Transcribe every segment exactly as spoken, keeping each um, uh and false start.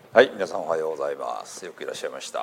はい、皆さんおはようございます。よくいらっしゃいました。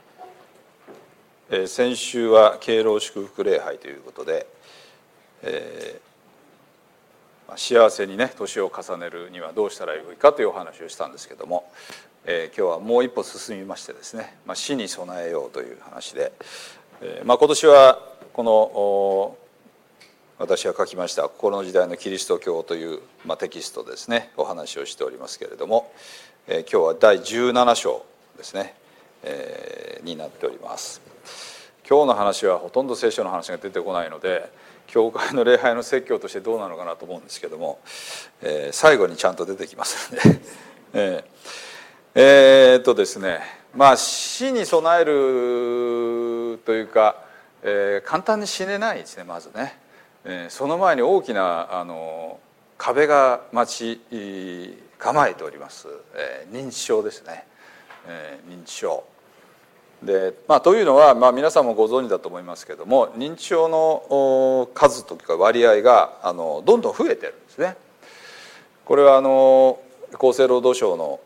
えー、先週は敬老祝福礼拝ということで、えー、幸せにね年を重ねるにはどうしたらよいかというお話をしたんですけども、えー、今日はもう一歩進みましてですね、まあ、死に備えようという話で、えーまあ、今年はこの私が書きました「心の時代のキリスト教」という、まあ、テキストですねお話をしておりますけれども、えー、今日はだいじゅうなな章ですね、えー、になっております。今日の話はほとんど聖書の話が出てこないので、教会の礼拝の説教としてどうなのかなと思うんですけども、えー、最後にちゃんと出てきますのでえー、えー、っとですねまあ死に備えるというか、えー、簡単に死ねないですね。まずね、えー、その前に大きなあの壁が待ち構えております、えー、認知症ですね、えー、認知症で、まあ、というのは、まあ、皆さんもご存知だと思いますけども、認知症の数というか割合があのどんどん増えてるんですね。これはあの厚生労働省の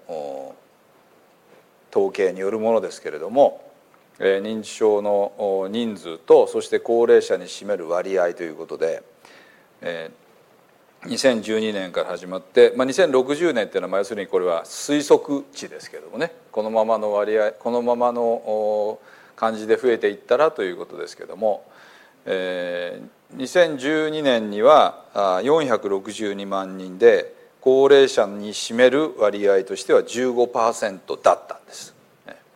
統計によるものですけれども、えー、認知症の人数とそして高齢者に占める割合ということで、えーにせんじゅうにねんから始まって、まあ、にせんろくじゅうねんっていうのは、まあ、要するにこれは推測値ですけれどもね、このままの割合このままの感じで増えていったらということですけれども、えー、にせんじゅうにねんにはよんひゃくろくじゅうにまんにんで高齢者に占める割合としては じゅうごパーセント だったんです、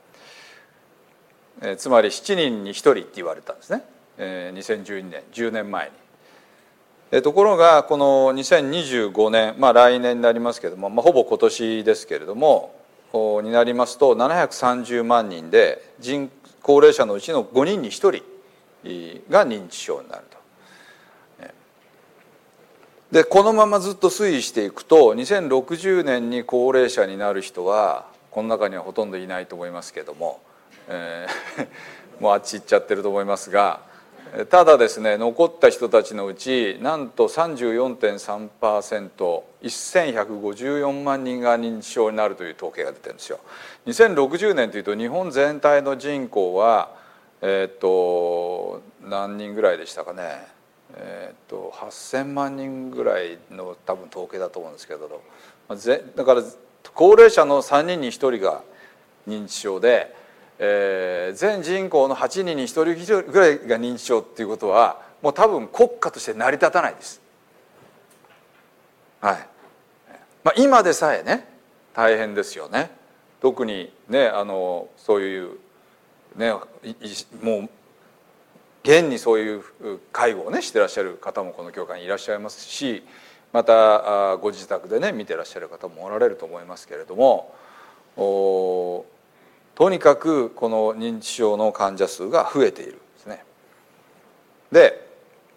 えー、つまりしちにんにひとりって言われたんですね、えー、にせんじゅうにねんじゅうねんまえに。ところがこのにせんにじゅうごねん、まあ、来年になりますけれども、まあ、ほぼ今年ですけれどもになりますとななひゃくさんじゅうまんにんで人高齢者のうちのごにんにひとりが認知症になると。でこのままずっと推移していくとにせんろくじゅうねんに高齢者になる人はこの中にはほとんどいないと思いますけども、えー、もうあっち行っちゃってると思いますが、ただですね残った人たちのうちなんと さんじゅうよんてんさんパーセント せんひゃくごじゅうよんまんにんが認知症になるという統計が出てるんですよ。にせんろくじゅうねんというと日本全体の人口はえっと何人ぐらいでしたかね、えっとはっせんまんにんぐらいの多分統計だと思うんですけど、だから高齢者のさんにんにひとりが認知症で、えー、全人口のはちにんにひとりぐらいが認知症っていうことはもう多分国家として成り立たないです。はい。まあ、今でさえね大変ですよね。特にねあのそういうねもう現にそういう介護をねしてらっしゃる方もこの教会にいらっしゃいますし、またご自宅でね見てらっしゃる方もおられると思いますけれども、おとにかくこの認知症の患者数が増えているんですね。で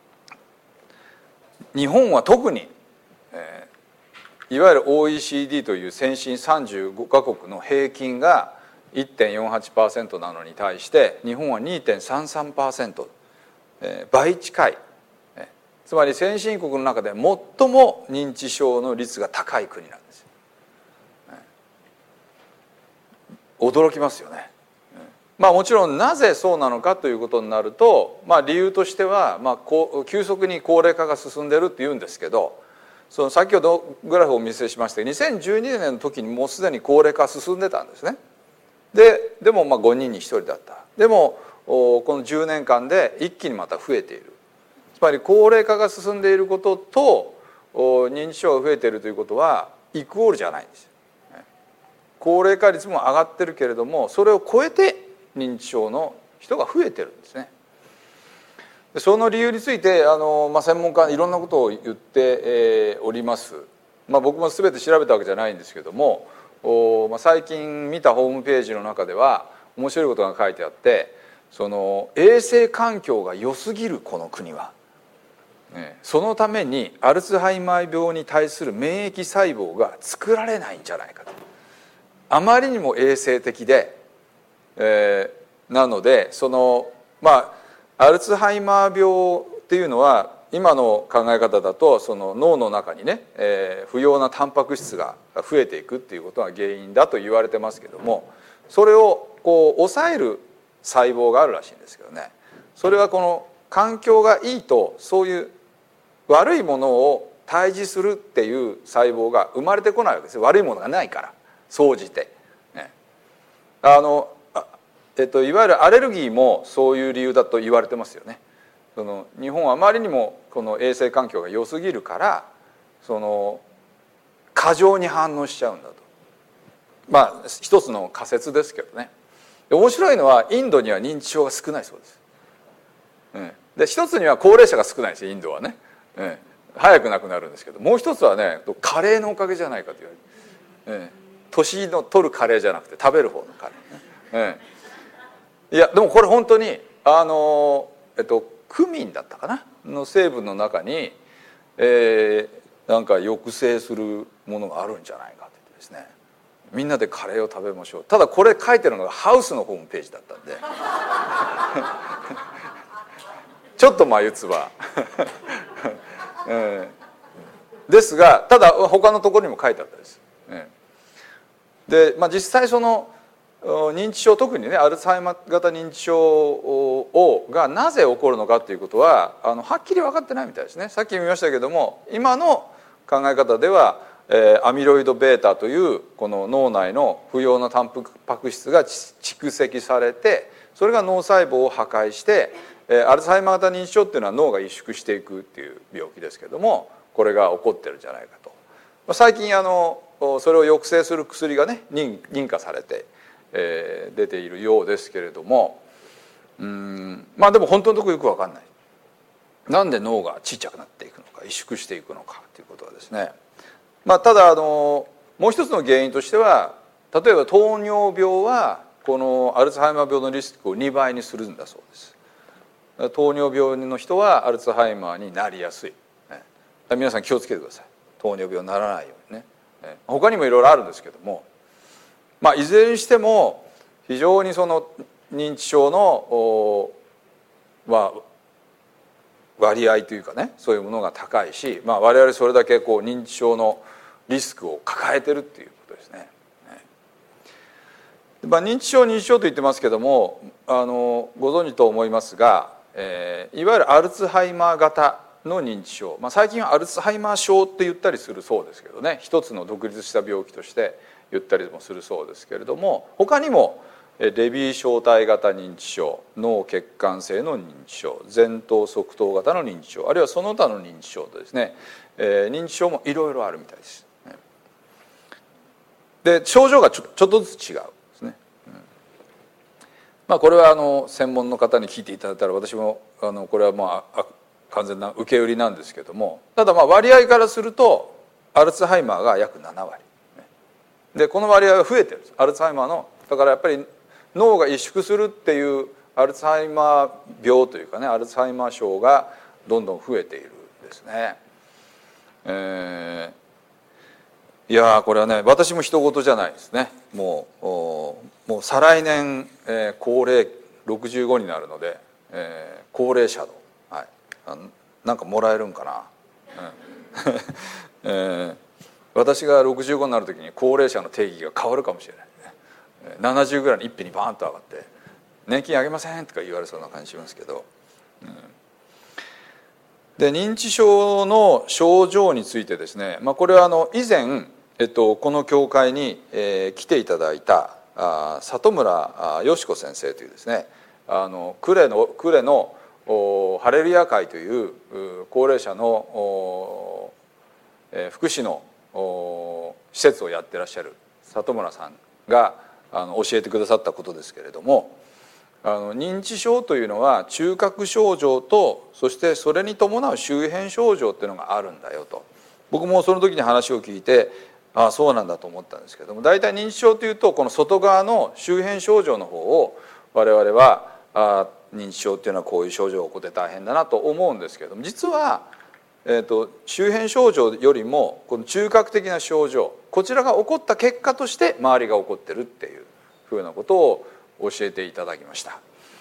日本は特に、えー、いわゆる オーイーシーディー という先進さんじゅうごかこくの平均が いってんよんはちパーセント なのに対して日本は にてんさんさんパーセント、えー、倍近い、えー、つまり先進国の中で最も認知症の率が高い国なんですよ。驚きますよね。まあもちろんなぜそうなのかということになると、まあ、理由としては、まあ、こう急速に高齢化が進んでるって言うんですけど、その先ほどグラフをお見せしましたがにせんじゅうにねんの時にもうすでに高齢化が進んでたんですね。ででもまあごにんにひとりだった。でもこのじゅうねんかんで一気にまた増えている。つまり高齢化が進んでいることと認知症が増えているということはイコールじゃないんです。高齢化率も上がってるけれどもそれを超えて認知症の人が増えてるんですね。その理由についてあの、まあ、専門家いろんなことを言って、えー、おります。まあ、僕も全て調べたわけじゃないんですけどもお、まあ、最近見たホームページの中では面白いことが書いてあって、その衛生環境が良すぎるこの国は、ね、そのためにアルツハイマー病に対する免疫細胞が作られないんじゃないかと。あまりにも衛生的で、えー、なのでそのまあアルツハイマー病っていうのは今の考え方だとその脳の中にね、えー、不要なタンパク質が増えていくっていうことが原因だと言われてますけども、それをこう抑える細胞があるらしいんですけどね、それはこの環境がいいとそういう悪いものを退治するっていう細胞が生まれてこないわけですよ。悪いものがないから総じて、ね、あのえっと、いわゆるアレルギーもそういう理由だと言われてますよね。その日本はあまりにもこの衛生環境が良すぎるからその過剰に反応しちゃうんだと、まあ一つの仮説ですけどね。面白いのはインドには認知症が少ないそうです。うん、で一つには高齢者が少ないですよインドはね、うん、早く亡くなるんですけど、もう一つはねカレーのおかげじゃないかと言われる、うん、年の取るカレーじゃなくて食べる方のカレーね、うん、いやでもこれ本当にあのえっとクミンだったかなの成分の中に、えー、なんか抑制するものがあるんじゃないかと言ってですね、みんなでカレーを食べましょう。ただこれ書いてるのがハウスのホームページだったんでちょっと眉唾えー、ですがただ他のところにも書いてあったです、えー、で、まあ、実際その認知症、特にねアルツハイマー型認知症をがなぜ起こるのかということはあのはっきり分かってないみたいですね。さっき見ましたけども今の考え方では、えー、アミロイド β というこの脳内の不要なタンパク質が蓄積されて、それが脳細胞を破壊してアルツハイマー型認知症っていうのは脳が萎縮していくっていう病気ですけども、これが起こってるんじゃないかと。最近あのそれを抑制する薬がね認可されて、えー、出ているようですけれども、うーんまあでも本当のところよく分かんない。なんで脳がちっちゃくなっていくのか萎縮していくのかということはですね、まあ、ただあのもう一つの原因としては、例えば糖尿病はこのアルツハイマー病のリスクをにばいにするんだそうです。糖尿病の人はアルツハイマーになりやすい、ね、皆さん気をつけてください。糖尿病にならないようにね。他にもいろいろあるんですけども、まあ、いずれにしても非常にその認知症の、まあ、割合というかねそういうものが高いし、まあ、我々それだけこう認知症のリスクを抱えてるっていうことですね。まあ、認知症認知症と言ってますけどもあのご存知と思いますが、えー、いわゆるアルツハイマー型の認知症、まあ、最近はアルツハイマー症って言ったりするそうですけどね、一つの独立した病気として言ったりもするそうですけれども、他にもレビー小体型認知症、脳血管性の認知症、前頭側頭型の認知症、あるいはその他の認知症とですね、えー、認知症もいろいろあるみたいです。で症状がちょ、ちょっとずつ違う。まあ、これはあの専門の方に聞いていただいたら、私もあのこれはまあ完全な受け売りなんですけども、ただまあ割合からするとアルツハイマーが約ななわりで、この割合が増えてるんです。アルツハイマーのだからやっぱり脳が萎縮するっていうアルツハイマー病というかね、アルツハイマー症がどんどん増えているんですね。えーいやこれはね私も人事じゃないですね。もうもう再来年、えー、高齢ろくじゅうごになるので、えー、高齢者の、はい、あのなんかもらえるんかな、うんえー、私がろくじゅうごになる時に高齢者の定義が変わるかもしれないね。ななじゅうぐらいに一気にバーンと上がって年金あげませんとか言われそうな感じしますけど、うん、で認知症の症状についてですね、まあ、これはあの以前えっと、この教会に、えー、来ていただいたあ里村よし子先生というですね、あの呉の呉のハレルヤ会という高齢者の、えー、福祉の施設をやってらっしゃる里村さんがあの教えてくださったことですけれども、あの認知症というのは中核症状とそしてそれに伴う周辺症状っていうのがあるんだよと。僕もその時に話を聞いてああそうなんだと思ったんですけども、大体認知症というとこの外側の周辺症状の方を我々はあ認知症っていうのはこういう症状が起こって大変だなと思うんですけども、実は、えーと、周辺症状よりもこの中核的な症状、こちらが起こった結果として周りが起こってるっていうふうなことを教えていただきました。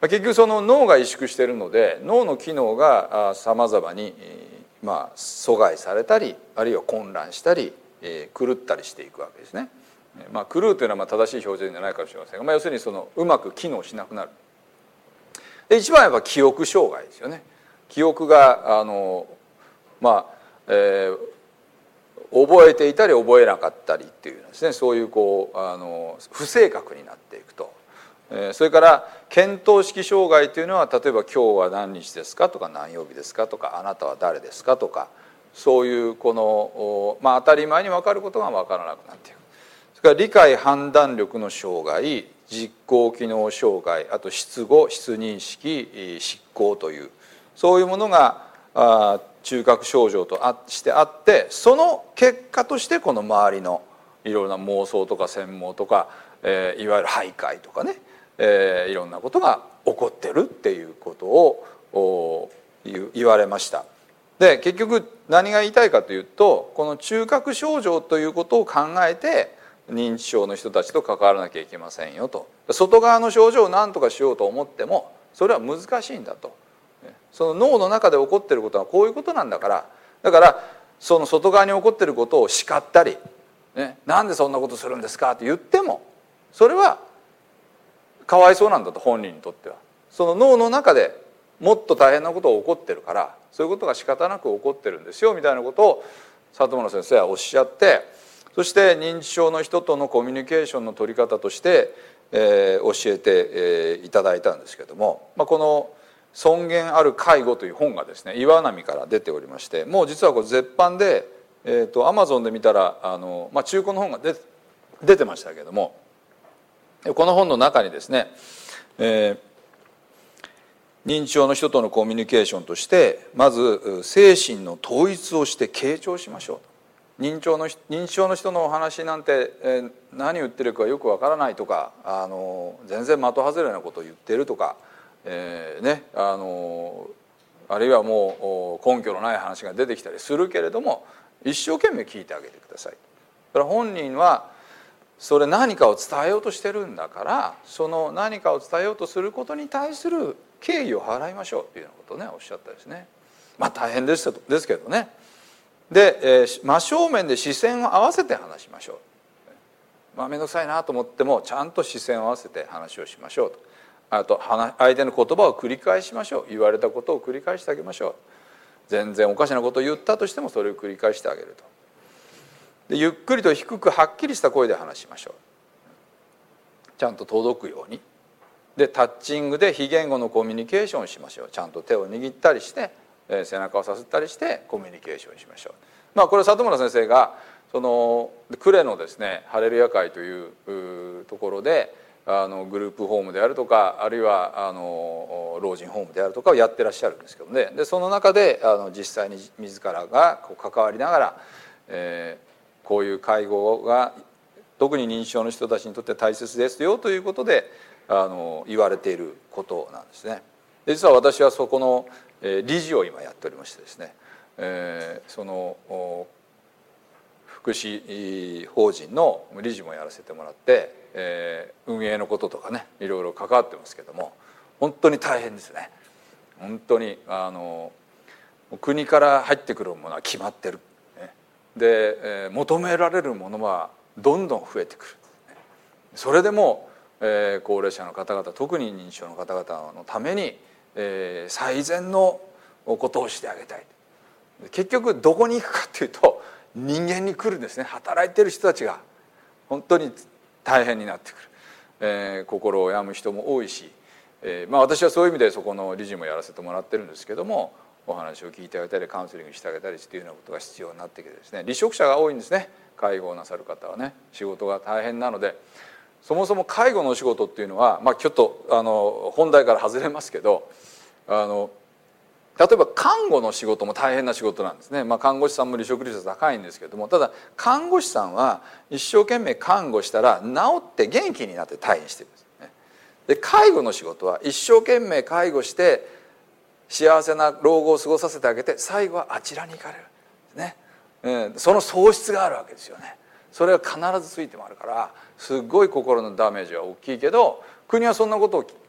結局その脳が萎縮しているので脳の機能がさまざまにまあ阻害されたりあるいは混乱したり狂ったりしていくわけですね。まあ、狂うというのはまあ正しい表現じゃないかもしれませんが、まあ、要するにそのうまく機能しなくなる。で一番はやっぱ記憶障害ですよね。記憶があのまあ、えー、覚えていたり覚えなかったりっていうですね、そういうこうあの不正確になっていくと。それから見当識障害というのは例えば「今日は何日ですか?」とか「何曜日ですか?」とか「あなたは誰ですか?」とかそういうこの、まあ、当たり前に分かることが分からなくなっていく。それから理解判断力の障害、実行機能障害、あと失語失認識失行というそういうものがあ中核症状としてあって、その結果としてこの周りのいろいろな妄想とか羨望とか、えー、いわゆる徘徊とかね、えー、いろんなことが起こってるっていうことを言われました。で結局何が言いたいかというと、この中核症状ということを考えて認知症の人たちと関わらなきゃいけませんよと。外側の症状を何とかしようと思ってもそれは難しいんだと。その脳の中で起こっていることはこういうことなんだから、だからその外側に起こっていることを叱ったり、ね、なんでそんなことするんですかって言ってもそれはかわいそうなんだと、本人にとっては。その脳の中でもっと大変なことが起こってるから、そういうことが仕方なく起こってるんですよみたいなことを里村先生はおっしゃって、そして認知症の人とのコミュニケーションの取り方として、えー、教えて、えー、いただいたんですけども、まあ、この「尊厳ある介護」という本がですね岩波から出ておりまして、もう実はこれ絶版で、えー、とアマゾンで見たらあの、まあ、中古の本が出出てましたけども、この本の中にですね、えー、認知症の人とのコミュニケーションとしてまず精神の統一をして傾聴しましょう。認知症の認知症の人のお話なんて、えー、何言ってるかよくわからないとか、あの全然的外れなことを言ってるとか、えー、ねあのあるいはもう根拠のない話が出てきたりするけれども、一生懸命聞いてあげてください。だから本人はそれ何かを伝えようとしてるんだから、その何かを伝えようとすることに対する敬意を払いましょうというようなことをねおっしゃったですね。まあ大変ですですけどね。で、えー、真正面で視線を合わせて話しましょう。まあ面倒くさいなと思ってもちゃんと視線を合わせて話をしましょうと。あと相手の言葉を繰り返しましょう。言われたことを繰り返してあげましょう。全然おかしなことを言ったとしてもそれを繰り返してあげると。でゆっくりと低くはっきりした声で話しましょう。ちゃんと届くように。でタッチングで非言語のコミュニケーションをしましょう。ちゃんと手を握ったりして、えー、背中をさすったりしてコミュニケーションしましょう。まあこれは里村先生がその呉のですねハレルヤ会というところであのグループホームであるとか、あるいはあの老人ホームであるとかをやってらっしゃるんですけどね。でその中であの実際に自らがこう関わりながら、えーこういう介護が特に認知症の人たちにとって大切ですよということであの言われていることなんですね。で実は私はそこの理事を今やっておりましてですね、えー、その福祉法人の理事もやらせてもらって、えー、運営のこととかねいろいろ関わってますけども、本当に大変ですね。本当にあの国から入ってくるものは決まってる。で、えー、求められるものはどんどん増えてくる。それでも、えー、高齢者の方々、特に認知症の方々のために、えー、最善のことをしてあげたい。結局どこに行くかっていうと人間に来るんですね。働いてる人たちが本当に大変になってくる、えー、心を病む人も多いし、えーまあ、私はそういう意味でそこの理事もやらせてもらってるんですけども、お話を聞いてあげたりカウンセリングしてあげたりっていうようなことが必要になってきてですね、離職者が多いんですね。介護をなさる方はね、仕事が大変なので、そもそも介護のお仕事っていうのは、まあ、ちょっとあの本題から外れますけど、あの例えば看護の仕事も大変な仕事なんですね。まあ、看護師さんも離職率は高いんですけども、ただ看護師さんは一生懸命看護したら治って元気になって退院してるんですね。で介護の仕事は一生懸命介護して幸せな老後を過ごさせてあげて、最後はあちらに行かれるね、うん、その喪失があるわけですよね。それが必ずついてもあるから、すごい心のダメージは大きいけど、国はそんなことを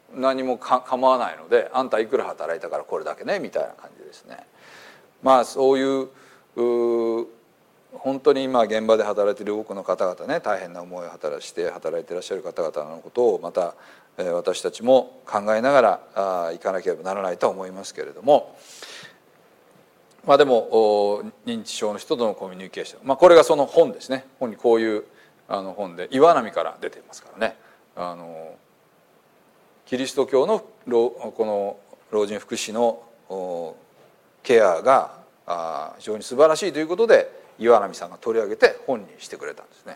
何もか構わないので、あんたいくら働いたからこれだけねみたいな感じですね。まあそういうう本当に今現場で働いている多くの方々ね、大変な思いを働して働いていらっしゃる方々のことをまた私たちも考えながらいかなければならないとは思いますけれども、まあでも認知症の人とのコミュニケーション、まあ、これがその本ですね。本にこういうあの本で岩波から出ていますからね。あのキリスト教のこの老人福祉のケアが非常に素晴らしいということで岩波さんが取り上げて本にしてくれたんですね。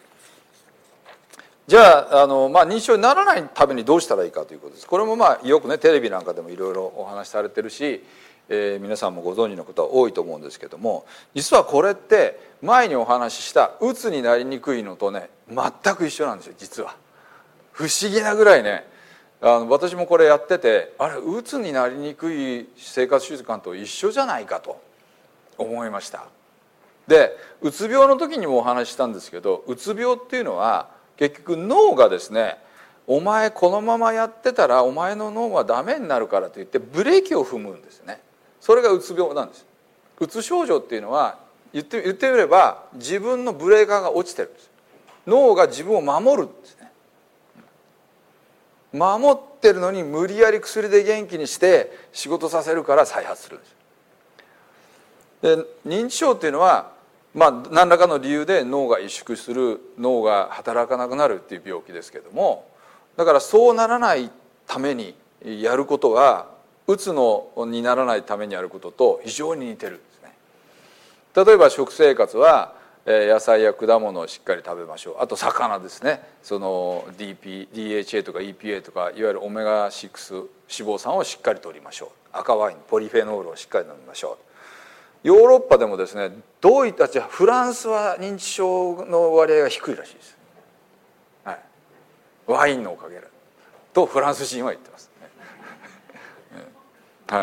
じゃあ、あの、まあ、認知症にならないためにどうしたらいいかということです。これもまあよくねテレビなんかでもいろいろお話しされてるし、えー、皆さんもご存知のことは多いと思うんですけども、実はこれって前にお話ししたうつになりにくいのとね全く一緒なんですよ。実は不思議なぐらいね、あの私もこれやってて、あれうつになりにくい生活習慣と一緒じゃないかと思いました。でうつ病の時にもお話ししたんですけど、うつ病っていうのは結局脳がですね、お前このままやってたらお前の脳はダメになるからといってブレーキを踏むんですね。それがうつ病なんです。うつ症状っていうのは言って言ってみれば自分のブレーカーが落ちてるんです。脳が自分を守るんですね。守ってるのに無理やり薬で元気にして仕事させるから再発するんです。で認知症っていうのは、まあ、何らかの理由で脳が萎縮する、脳が働かなくなるっていう病気ですけども、だからそうならないためにやることはうつのにならないためにやることと非常に似てるんですね。例えば食生活は野菜や果物をしっかり食べましょう。あと魚ですね、その ディーピー、ディーエイチエー とか イーピーエー とかいわゆるオメガシックス脂肪酸をしっかり摂りましょう。赤ワインポリフェノールをしっかり飲みましょう。ヨーロッパでもですね、どういったフランスは認知症の割合が低いらしいです、はい、ワインのおかげだとフランス人は言ってます、ねはい、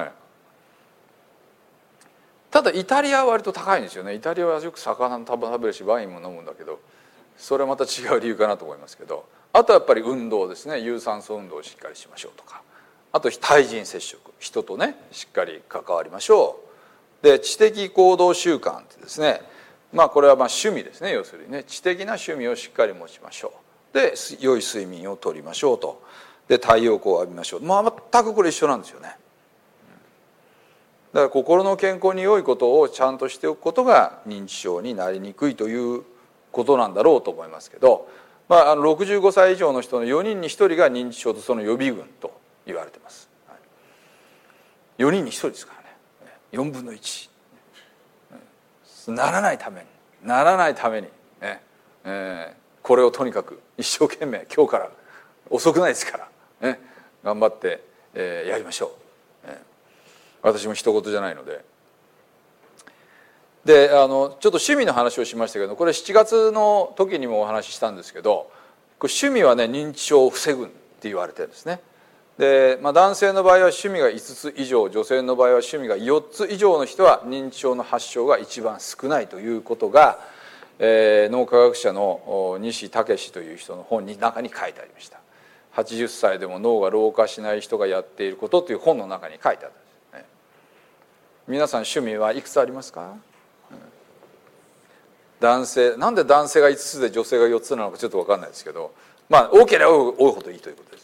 ただイタリアは割と高いんですよね。イタリアはよく魚食べるしワインも飲むんだけど、それはまた違う理由かなと思いますけど、あとはやっぱり運動ですね。有酸素運動をしっかりしましょうとか、あと対人接触、人とねしっかり関わりましょう。で知的行動習慣ってですね、まあこれはまあ趣味ですね。要するにね、知的な趣味をしっかり持ちましょう。で良い睡眠をとりましょうと。で太陽光を浴びましょう。まあ全くこれ一緒なんですよね。だから心の健康に良いことをちゃんとしておくことが認知症になりにくいということなんだろうと思いますけど、まあ、あのろくじゅうごさい以上の人のよにんにひとりが認知症とその予備軍と言われています。よにんにひとりですからね、よんぶんのいち。ならないためにならないために、ねえー、これをとにかく一生懸命今日から遅くないですから、ね、頑張って、えー、やりましょう。えー、私も一言じゃないので。であのちょっと趣味の話をしましたけど、これしちがつの時にもお話ししたんですけど、これ趣味はね認知症を防ぐって言われてるんですね。で、まあ、男性の場合は趣味がいつつ以上、女性の場合は趣味がよっつ以上の人は認知症の発症が一番少ないということが、えー、脳科学者の西武という人の本の中に書いてありました。はちじゅっさいでも脳が老化しない人がやっていることという本の中に書いてあるんですね。皆さん趣味はいくつありますか？男性、なんで男性がいつつで女性がよっつなのかちょっと分かんないですけど、まあ多ければ多いほどいいということです。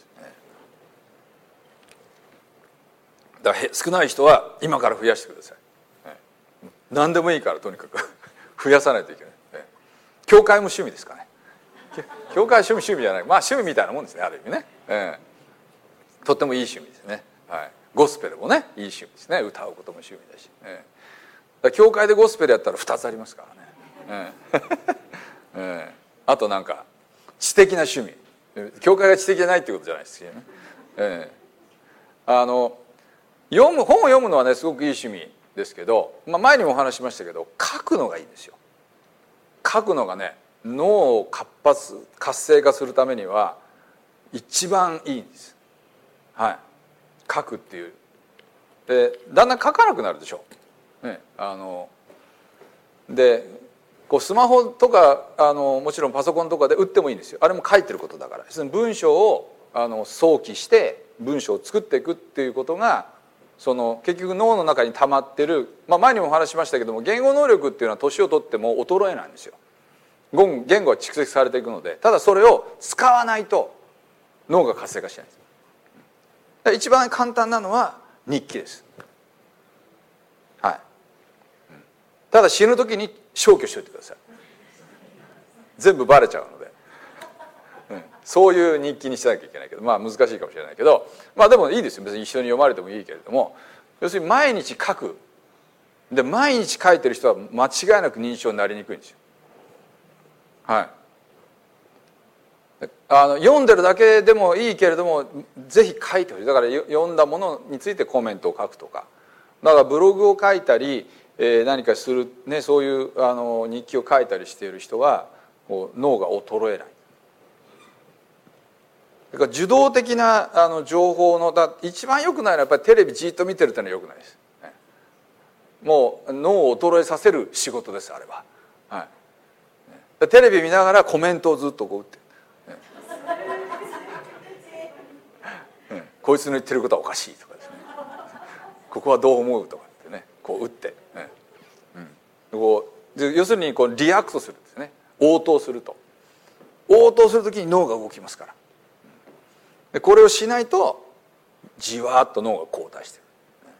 だから少ない人は今から増やしてください。何でもいいからとにかく増やさないといけない。教会も趣味ですかね。教会は趣味趣味じゃない、まあ趣味みたいなもんですね、ある意味ね、えー、とってもいい趣味ですね、はい、ゴスペルもねいい趣味ですね。歌うことも趣味だし、えー、だ教会でゴスペルやったらふたつありますからね、えーえー、あとなんか知的な趣味、教会が知的じゃないっていうことじゃないですけどね、えー、あの読む本を読むのはねすごくいい趣味ですけど、まあ、前にもお話ししましたけど書くのがいいんですよ。書くのがね脳を活発活性化するためには一番いいんです、はい、書くっていう。でだんだん書かなくなるでしょ、ね、あのでこうスマホとかあのもちろんパソコンとかで打ってもいいんですよ。あれも書いてることだから。文章をあの想起して文章を作っていくっていうことがその結局脳の中に溜まってる、まあ、前にもお話ししましたけども、言語能力っていうのは年を取っても衰えないんですよ。言語は蓄積されていくので、ただそれを使わないと脳が活性化しないんです。一番簡単なのは日記です。はい。ただ死ぬ時に消去しておいてください。全部バレちゃうので、うん、そういう日記にしなきゃいけないけど、まあ難しいかもしれないけど、まあでもいいですよ。別に一緒に読まれてもいいけれども、要するに毎日書く。で毎日書いてる人は間違いなく認知症になりにくいんですよ。はい。あの読んでるだけでもいいけれども、ぜひ書いてほしい。だから読んだものについてコメントを書くとか、だからブログを書いたり、えー、何かする、ね、そういうあの日記を書いたりしている人はこう脳が衰えない。だから受動的なあの情報のだ一番良くないのはやっぱりテレビじっと見てるっていうのは良くないです。もう脳を衰えさせる仕事です、あれは。はい、テレビ見ながらコメントをずっとこう打って、ね、こいつの言ってることはおかしいとかですね、ここはどう思うとかってね、こう打って、ね、うん、こう要するにこうリアクトするんですね。応答すると応答するときに脳が動きますから、でこれをしないとじわっと脳が後退してる。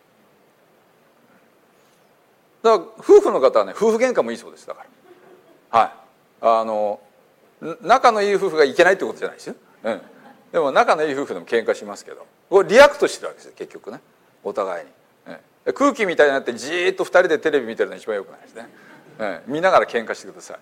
だから夫婦の方はね、夫婦喧嘩もいいそうです。だからはいあの仲のいい夫婦がいけないってことじゃないですよ、うん、でも仲のいい夫婦でも喧嘩しますけど、これリアクトしてるわけですよ結局ね、お互いに、うん、空気みたいになってじーっとふたりでテレビ見てるのが一番よくないですね、うん、見ながら喧嘩してください、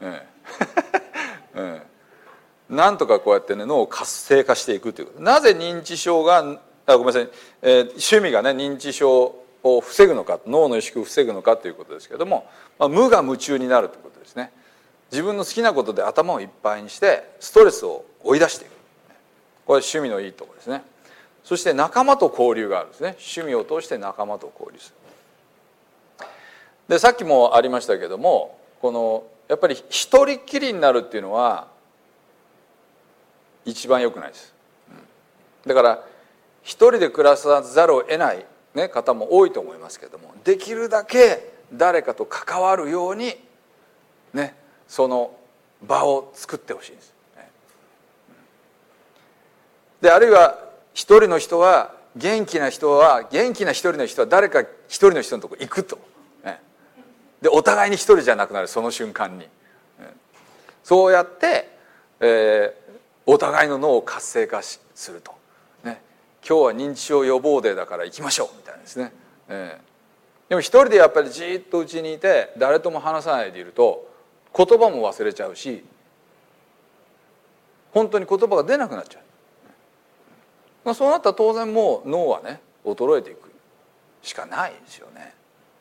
うんうん、なんとかこうやってね脳を活性化していくということ。なぜ認知症があごめんなさい、えー、趣味がね認知症を防ぐのか、脳の萎縮を防ぐのかということですけれども、まあ、無我夢中になるということですね。自分の好きなことで頭をいっぱいにしてストレスを追い出していく、これ趣味のいいところですね。そして仲間と交流があるんですね。趣味を通して仲間と交流する。でさっきもありましたけれども、このやっぱり一人っきりになるっていうのは一番良くないです。だから一人で暮らさざるを得ないね、方も多いと思いますけれども、できるだけ誰かと関わるように、ね、その場を作ってほしいんです。であるいは一人の人は元気な人は元気な一人の人は誰か一人の人のところ行くと、ね、でお互いに一人じゃなくなる、その瞬間に、ね、そうやって、えー、お互いの脳を活性化すると。今日は認知症予防デーだから行きましょうみたいなですね、えー、でも一人でやっぱりじーっとうちにいて誰とも話さないでいると言葉も忘れちゃうし、本当に言葉が出なくなっちゃう、まあ、そうなったら当然もう脳はね衰えていくしかないですよね、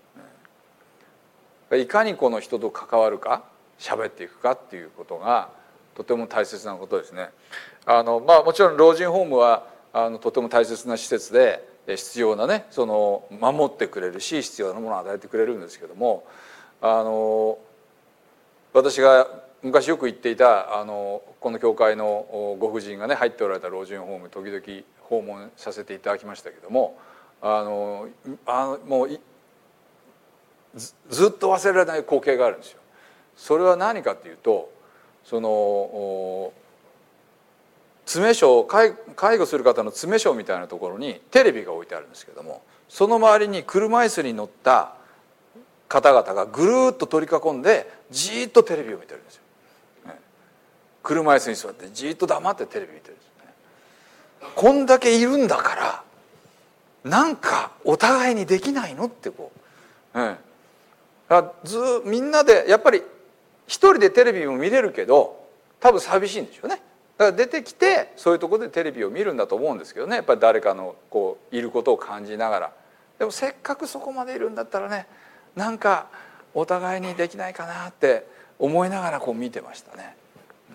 うん、いかにこの人と関わるか喋っていくかっていうことがとても大切なことですね。あの、まあ、もちろん老人ホームはあのとても大切な施設で必要なねその守ってくれるし必要なものを与えてくれるんですけども、あの私が昔よく行っていたあのこの教会のご婦人がね入っておられた老人ホーム時々訪問させていただきましたけども、あのあのもうずずっと忘れられない光景があるんですよ。それは何かというと、その詰所介護する方の詰所みたいなところにテレビが置いてあるんですけども、その周りに車椅子に乗った方々がぐるっと取り囲んでじーっとテレビを見てるんですよ。車椅子に座ってじーっと黙ってテレビ見てるんですね。こんだけいるんだからなんかお互いにできないのってこう、うん、ずみんなでやっぱり一人でテレビも見れるけど多分寂しいんでしょうね。だから出てきてそういうところでテレビを見るんだと思うんですけどね、やっぱり誰かのこういることを感じながら。でもせっかくそこまでいるんだったらね、なんかお互いにできないかなって思いながらこう見てましたね、うん、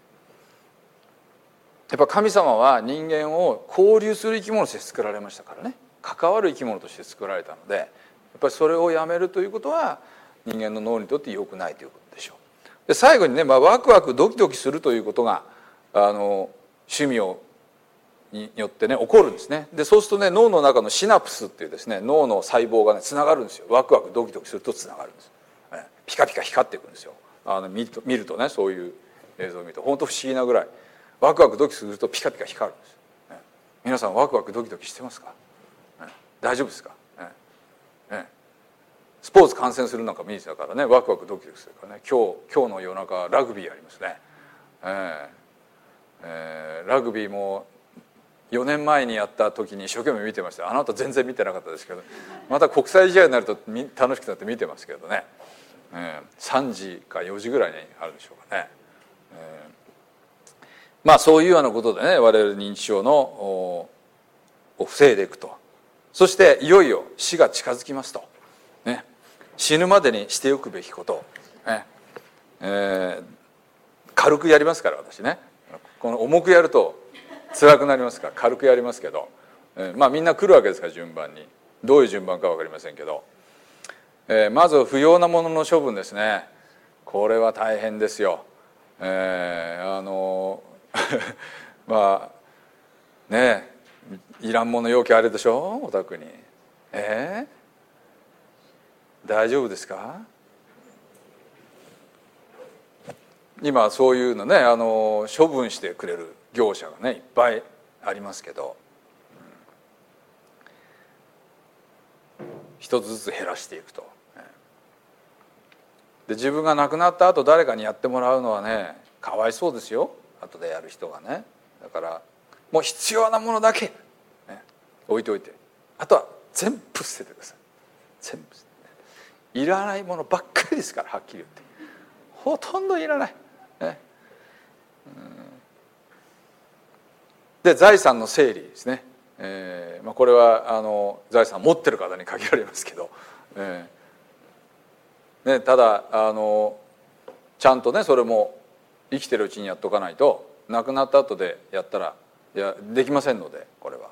やっぱ神様は人間を交流する生き物として作られましたからね、関わる生き物として作られたので、やっぱりそれをやめるということは人間の脳にとって良くないということでしょう。で最後にね、まあ、ワクワクドキドキするということがあの趣味をによってね起こるんですね。でそうするとね脳の中のシナプスっていうですね脳の細胞がねつながるんですよ。ワクワクドキドキするとつながるんです。ピカピカ光っていくんですよ。あの見ると見るとねそういう映像を見ると本当不思議なぐらいワクワクドキするとピカピカ光るんです。皆さんワクワクドキドキしてますか？大丈夫ですか？スポーツ観戦するなんかもいいですだからねワクワクドキドキするからね今日今日の夜中ラグビーありますね。えーえー、ラグビーもよねんまえにやった時に一生懸命見てました。あなた全然見てなかったですけどまた国際試合になると楽しくなって見てますけどね、えー、さんじかよじぐらいにあるでしょうかね、えー、まあそういうようなことでね我々認知症のを防いでいくと。そしていよいよ死が近づきますと、ね、死ぬまでにしておくべきことを、ねえー、軽くやりますから私ねこの重くやると辛くなりますから軽くやりますけど、えー、まあみんな来るわけですから順番にどういう順番か分かりませんけど、えー、まず不要なものの処分ですね。これは大変ですよ。えー、あのまあねいらんもの容器あれでしょお宅に。えー、大丈夫ですか？今そういうのねあの処分してくれる業者がねいっぱいありますけど、一つずつ減らしていくと。で自分が亡くなった後誰かにやってもらうのはねかわいそうですよ後でやる人がね。だからもう必要なものだけ、ね、置いておいてあとは全部捨ててください。全部捨てていらないものばっかりですからはっきり言ってほとんどいらない、ね、で財産の整理ですね、えーまあ、これはあの財産持ってる方に限られますけど、えーね、ただあのちゃんとねそれも生きてるうちにやっとかないと亡くなった後でやったらいやできませんのでこれは。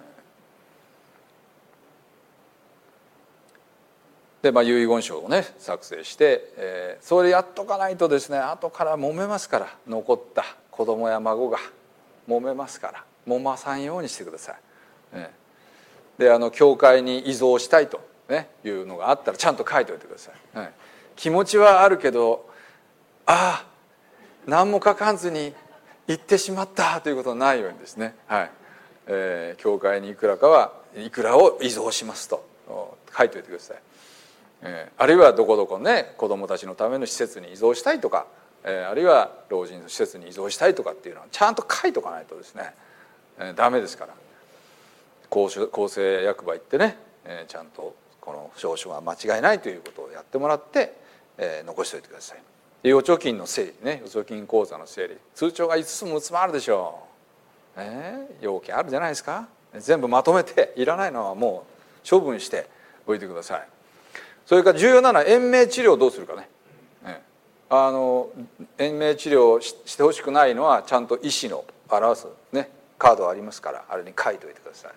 で、まあ、遺言書をね作成して、えー、それやっとかないとですね後から揉めますから残った子供や孫が揉めますから揉まさんようにしてください。えー、であの教会に遺贈したいと、ね、いうのがあったらちゃんと書いておいてください。えー、気持ちはあるけどああ何も書かずに行ってしまったということのないようにですね、はいえー、教会にいくらかはいくらを遺贈しますと書いておいてください。えー、あるいはどこどこのね子どもたちのための施設に移贈したいとか、えー、あるいは老人の施設に移贈したいとかっていうのはちゃんと書いとかないとですね、えー、ダメですから。公正役場行ってね、えー、ちゃんとこの証書は間違いないということをやってもらって、えー、残しておいてください。預貯金の整理ね預貯金口座の整理通帳がいつつもむつもあるでしょう、えー、要件あるじゃないですか。全部まとめていらないのはもう処分しておいてください。それから重要なのは延命治療をどうするかね。あの延命治療をしてほしくないのはちゃんと医師の表す、ね、カードありますからあれに書いておいてください。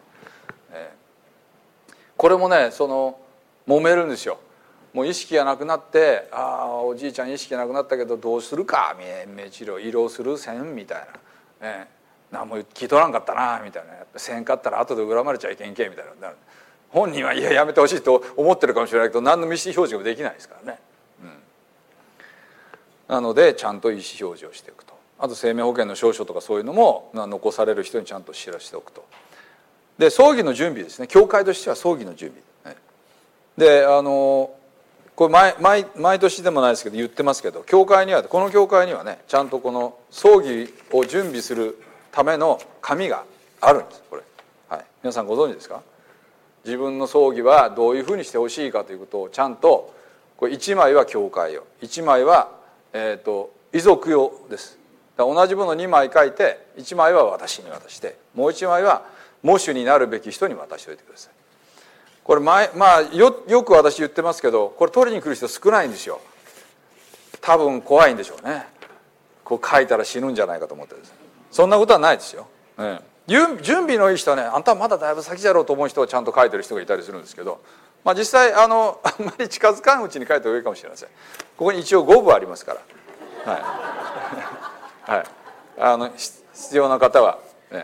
これもねその揉めるんですよ。もう意識がなくなってああおじいちゃん意識がなくなったけどどうするか延命治療医療するせんみたいな、ね、何も聞いとらんかったなみたいなやっぱせんかったら後で恨まれちゃいけんけみたいななる。本人はいややめてほしいと思ってるかもしれないけど何の意思表示もできないですからね、うん、なのでちゃんと意思表示をしていくと。あと生命保険の証書とかそういうのも残される人にちゃんと知らせておくと。で葬儀の準備ですね。教会としては葬儀の準備であのこれ 毎, 毎, 毎年でもないですけど言ってますけど教会にはこの教会にはねちゃんとこの葬儀を準備するための紙があるんですこれ、はい、皆さんご存知ですか？自分の葬儀はどういうふうにしてほしいかということをちゃんとこれいちまいは教会用いちまいは、えー、と遺族用です。だから同じものにまい書いていちまいは私に渡してもういちまいは喪主になるべき人に渡しておいてください。これ前、まあ、よ, よく私言ってますけどこれ取りに来る人少ないんですよ。多分怖いんでしょうね。こう書いたら死ぬんじゃないかと思ってです。そんなことはないですよ、ね、準備のいい人はねあんたはまだだいぶ先だろうと思う人はちゃんと書いてる人がいたりするんですけど、まあ、実際あのあんまり近づかんうちに書いた方がいいかもしれません。ここに一応ごぶありますからはい、はい、あの必要な方は、ね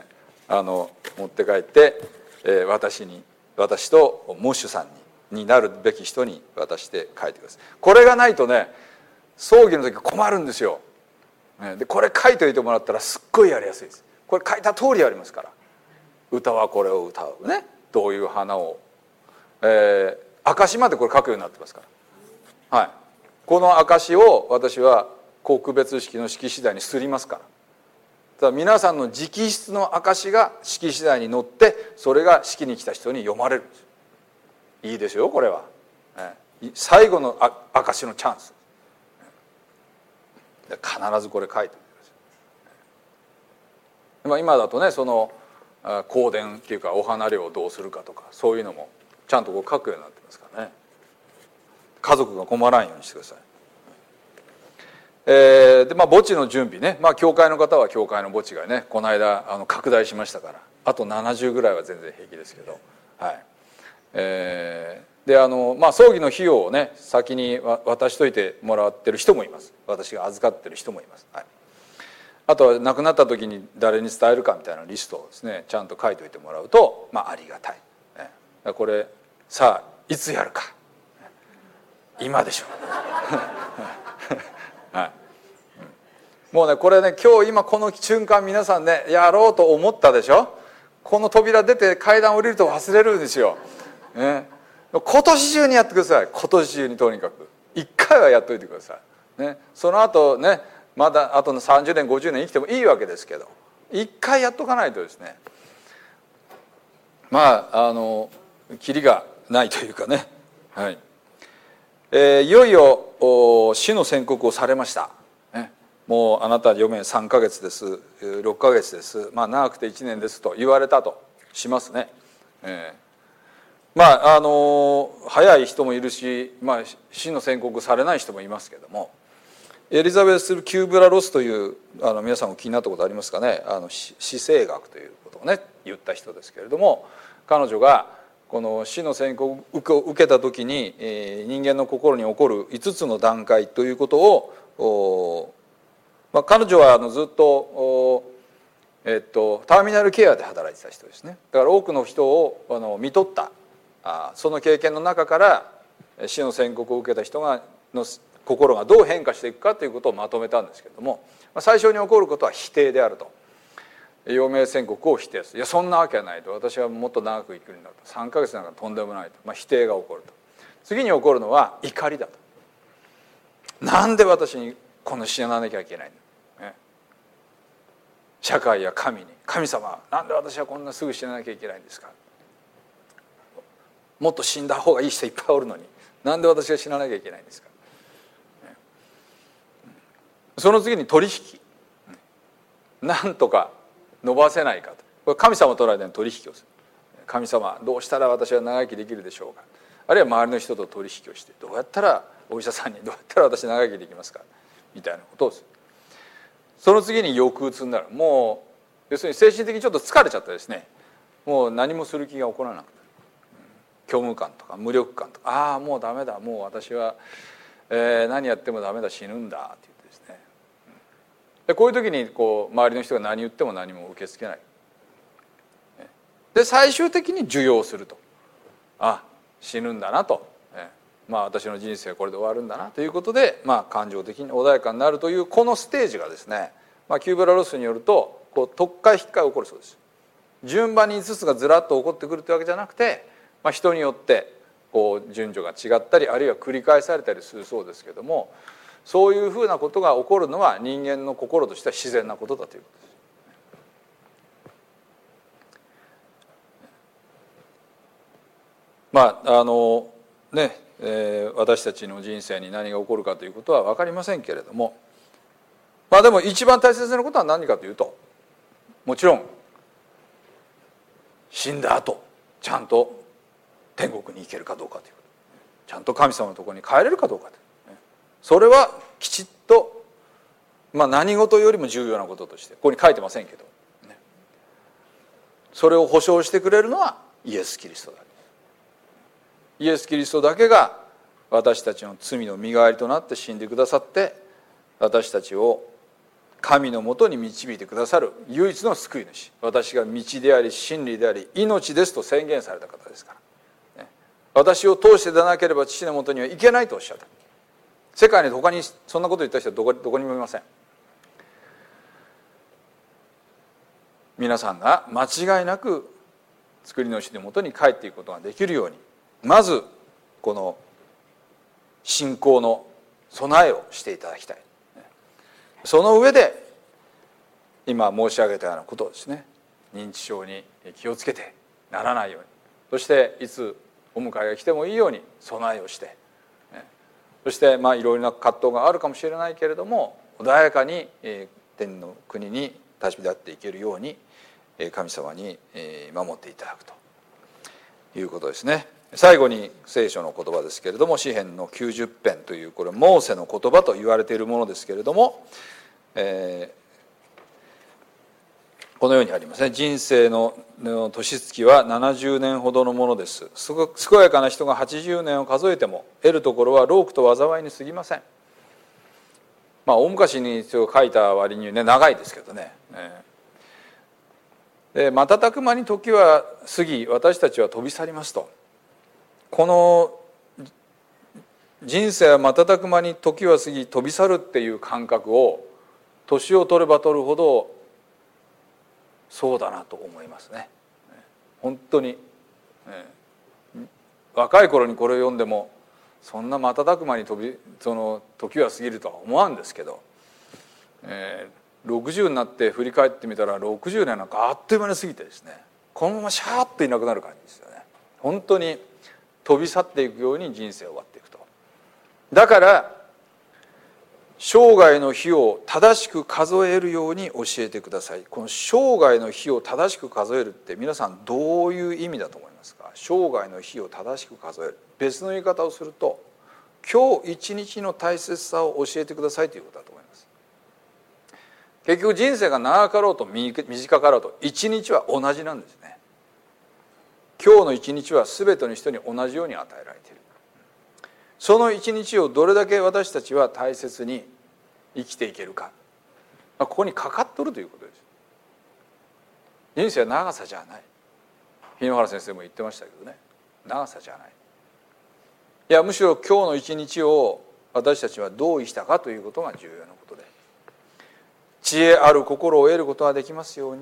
あの持って帰って、えー、私に私とモッシュさんにになるべき人に渡して書いてください。これがないとね葬儀の時困るんですよ。でこれ書いといてもらったらすっごいやりやすいです。これ書いた通りやりますから。歌はこれを歌うね、どういう花を、えー、証までこれ書くようになってますから、はい、この証を私は告別式の式次第にすりますから。ただ皆さんの直筆の証が式次第に載って、それが式に来た人に読まれるんです。いいですよこれは、ね、最後の証のチャンス。必ずこれ書いておいてください。今だとねその香典っていうかお花料をどうするかとかそういうのもちゃんとこう書くようになってますからね。家族が困らんようにしてください。えー、でまあ墓地の準備ね、まあ教会の方は教会の墓地がねこの間あの拡大しましたから、あとななじゅうぐらいは全然平気ですけど、はい、えー、であのまあ葬儀の費用をね先に渡しといてもらってる人もいます。私が預かってる人もいます。はい、あとは亡くなった時に誰に伝えるかみたいなリストをですねちゃんと書いといてもらうと、まあ、ありがたい。これさあいつやるか、今でしょう、はい、もうねこれね今日今この瞬間皆さんねやろうと思ったでしょ。この扉出て階段降りると忘れるんですよ、ね、今年中にやってください。今年中にとにかくいっかいはやっといてください、ね、その後ねまだあとのさんじゅうねんごじゅうねん生きてもいいわけですけど、いっかいやっとかないとですねまああのキリがないというかね、はい、えー、いよいよ死の宣告をされました、ね、もうあなた余命さんかげつです、ろっかげつです、まあ長くていちねんですと言われたとしますね、えー、まああの早い人もいるし、まあ、死の宣告されない人もいますけども、エリザベス・キューブラ・ロスというあの皆さんも気になったことありますかね。あの死生学ということをね言った人ですけれども、彼女がこの死の宣告を受けた時に、えー、人間の心に起こるいつつの段階ということを、まあ、彼女はあのずっと、えっと、ターミナルケアで働いてた人ですね。だから多くの人をあの見とったあその経験の中から死の宣告を受けた人がの心がどう変化していくかということをまとめたんですけれども、最初に起こることは否定であると。余命宣告を否定する。いやそんなわけはないと。私はもっと長く生きるんだと。さんかげつなんかとんでもないと、まあ、否定が起こると。次に起こるのは怒りだと。なんで私にこんな死ななきゃいけないんだ、ね、社会や神に神様なんで私はこんなすぐ死ななきゃいけないんですか。もっと死んだ方がいい人いっぱいおるのになんで私が死ななきゃいけないんですか。その次に取引、なんとか伸ばせないかと。これ神様との間に取引をする。神様どうしたら私は長生きできるでしょうか。あるいは周りの人と取引をしてどうやったらお医者さんにどうやったら私長生きできますかみたいなことをする。その次に抑うつになる。もう要するに精神的にちょっと疲れちゃったですね。もう何もする気が起こらなくなる。虚無感とか無力感とか、ああもうダメだ、もう私は、えー、何やってもダメだ、死ぬんだって言ってですね。でこういう時にこう周りの人が何言っても何も受け付けない。で最終的に受容すると、あ死ぬんだなと、えまあ私の人生はこれで終わるんだなということで、まあ、感情的に穏やかになるというこのステージがですね、まあ、キューブラ・ロスによるとこう特回引っかい起こるそうです。順番にいつつがずらっと起こってくるというわけじゃなくて、まあ、人によってこう順序が違ったりあるいは繰り返されたりするそうですけども、そういうふうなことが起こるのは人間の心としては自然なことだということです。まああのね、えー、私たちの人生に何が起こるかということは分かりませんけれども、まあでも一番大切なことは何かというと、もちろん死んだ後ちゃんと天国に行けるかどうかということ、ちゃんと神様のところに帰れるかどうかという、それはきちっと、まあ、何事よりも重要なこととしてここに書いてませんけど、ね、それを保証してくれるのはイエス・キリストだ。イエス・キリストだけが私たちの罪の身代わりとなって死んでくださって、私たちを神のもとに導いてくださる唯一の救い主、私が道であり真理であり命ですと宣言された方ですから、ね、私を通してでなければ父のもとには行けないとおっしゃった。世界に他にそんなこと言った人はどこ、どこにもいません。皆さんが間違いなく救い主のもとに帰っていくことができるように、まずこの信仰の備えをしていただきたい。その上で今申し上げたようなことをですね、認知症に気をつけてならないように、そしていつお迎えが来てもいいように備えをして、そしてまあいろいろな葛藤があるかもしれないけれども穏やかに天の国に立ち立っていけるように神様に守っていただくということですね。最後に聖書の言葉ですけれども、詩編のきゅうじゅう編という、これモーセの言葉と言われているものですけれども、えー、このようにありますね。人生の年月はななじゅうねんほどのものです。健やかな人がはちじゅうねんを数えても得るところは労苦と災いに過ぎません。まあ大昔に書いた割にね長いですけどね、で瞬く間に時は過ぎ私たちは飛び去りますと。この人生は瞬く間に時は過ぎ飛び去るっていう感覚を年を取れば取るほどそうだなと思いますね。本当に、えー、若い頃にこれを読んでもそんな瞬く間に飛びその時は過ぎるとは思わんですけど、えー、ろくじゅうになって振り返ってみたらろくじゅうねんなんかあっという間に過ぎてですね、このままシャーッといなくなる感じですよね。本当に飛び去っていくように人生を終わっていくと。だから生涯の日を正しく数えるように教えてください。この生涯の日を正しく数えるって皆さんどういう意味だと思いますか？生涯の日を正しく数える、別の言い方をすると今日一日の大切さを教えてくださいということだと思います。結局人生が長かろうと短かろうと一日は同じなんですね。今日の一日は全ての人に同じように与えられている。その一日をどれだけ私たちは大切に生きていけるか、ここにかかっとるということです。人生は長さじゃない。日野原先生も言ってましたけどね、長さじゃない。いやむしろ今日の一日を私たちはどう生きたかということが重要なことで、知恵ある心を得ることができますように。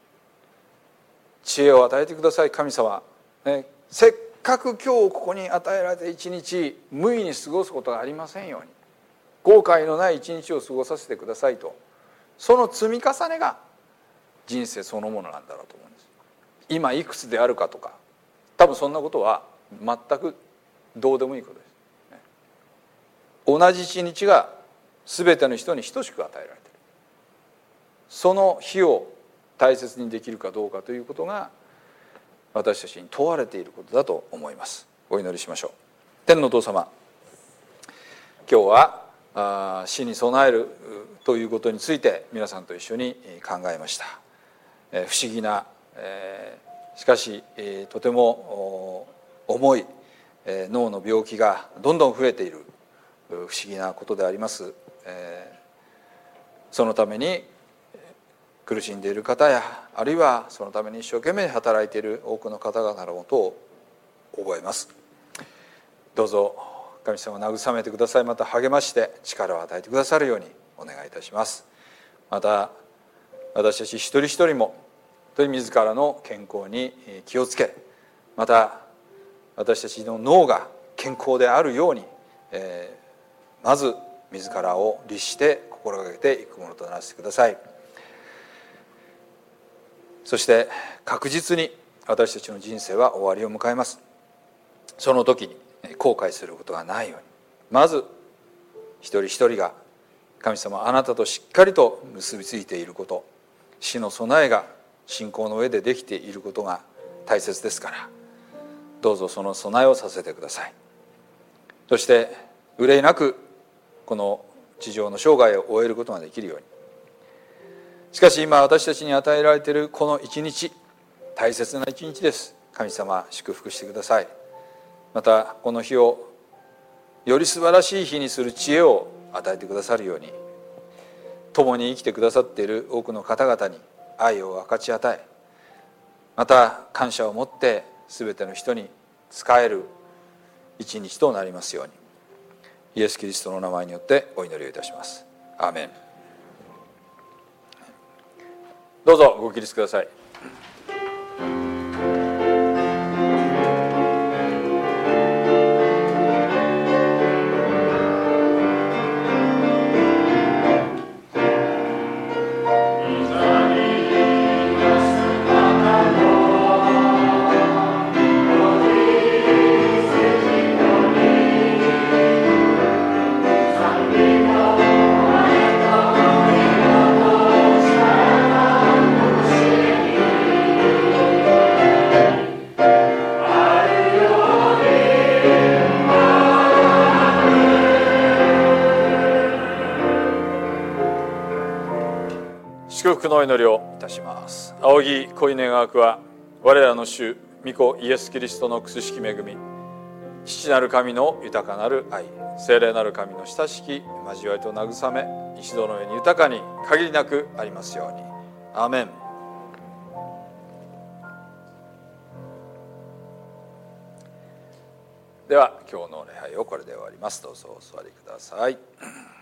知恵を与えてください神様、ね、せっかく今日ここに与えられた一日無意に過ごすことがありませんように、後悔のない一日を過ごさせてくださいと。その積み重ねが人生そのものなんだろうと思うんです。今いくつであるかとか多分そんなことは全くどうでもいいことです。同じ一日が全ての人に等しく与えられている。その日を大切にできるかどうかということが私たちに問われていることだと思います。お祈りしましょう。天のお父様、今日はあ死に備えるということについて皆さんと一緒に考えました。えー、不思議な、えー、しかし、えー、とても重い、えー、脳の病気がどんどん増えている不思議なことであります。えー、そのために苦しんでいる方やあるいはそのために一生懸命働いている多くの方々のことを覚えます。どうぞ神様を慰めてください。また励まして力を与えてくださるようにお願いいたします。また私たち一人一人も本当に自らの健康に気をつけ、また私たちの脳が健康であるように、えー、まず自らを律して心がけていくものとならせてください。そして確実に私たちの人生は終わりを迎えます。その時に後悔することがないように、まず一人一人が神様あなたとしっかりと結びついていること、死の備えが信仰の上でできていることが大切ですから、どうぞその備えをさせてください。そして憂いなくこの地上の生涯を終えることができるように。しかし今私たちに与えられているこの一日、大切な一日です。神様祝福してください。またこの日をより素晴らしい日にする知恵を与えてくださるように、 共に生きてくださっている多くの方々に愛を分かち与え、また感謝を持って全ての人に仕える一日となりますように、イエス・キリストの名前によってお祈りをいたします。アーメン。どうぞご起立ください。祝福のお祈りをいたします。仰ぎ恋願わくは我らの主御子イエス・キリストの苦しき恵み、父なる神の豊かなる愛、聖霊なる神の親しき交わりと慰め、一度の上に豊かに限りなくありますように。アーメン。では今日の礼拝をこれで終わります。どうぞお座りください。